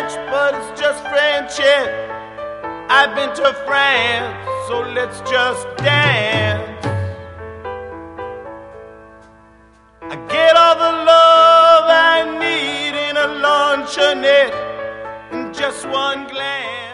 French, but it's just friendship. I've been to France, so let's just dance. I get all the love I need in a luncheonette in just one glance.